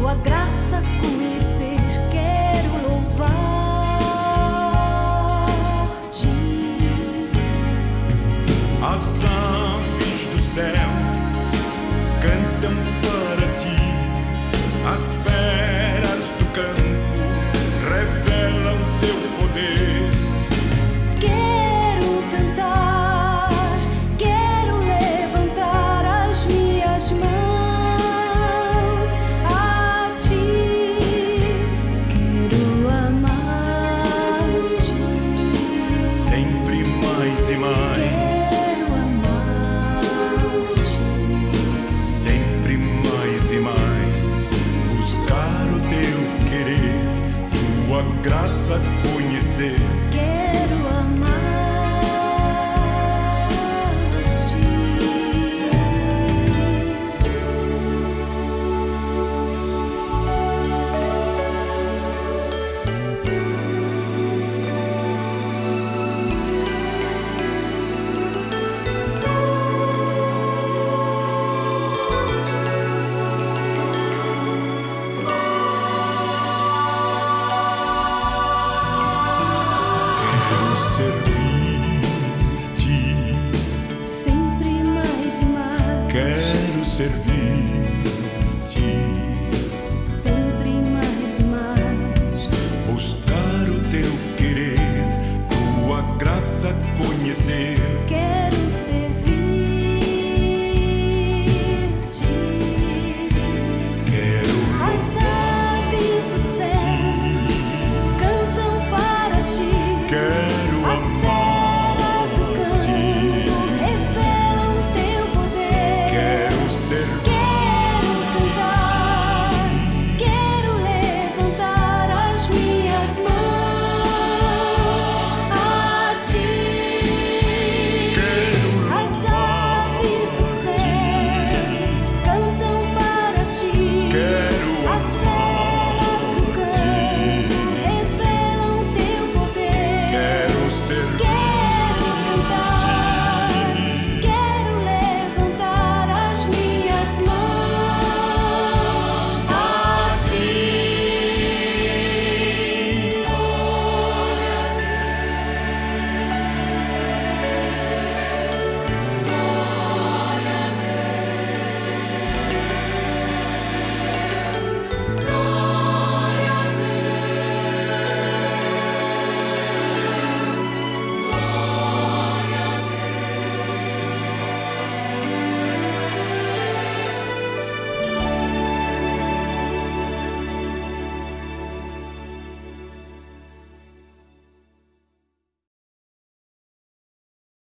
tua graça conhecer, quero louvar-te. As aves do céu cantam para ti, as feras do campo revelam teu poder. Quero cantar, quero levantar as minhas mãos a ti, quero amar-te, Sempre mais e mais, quero amar-te. sempre mais e mais, buscar o teu querer, tua graça conhecer.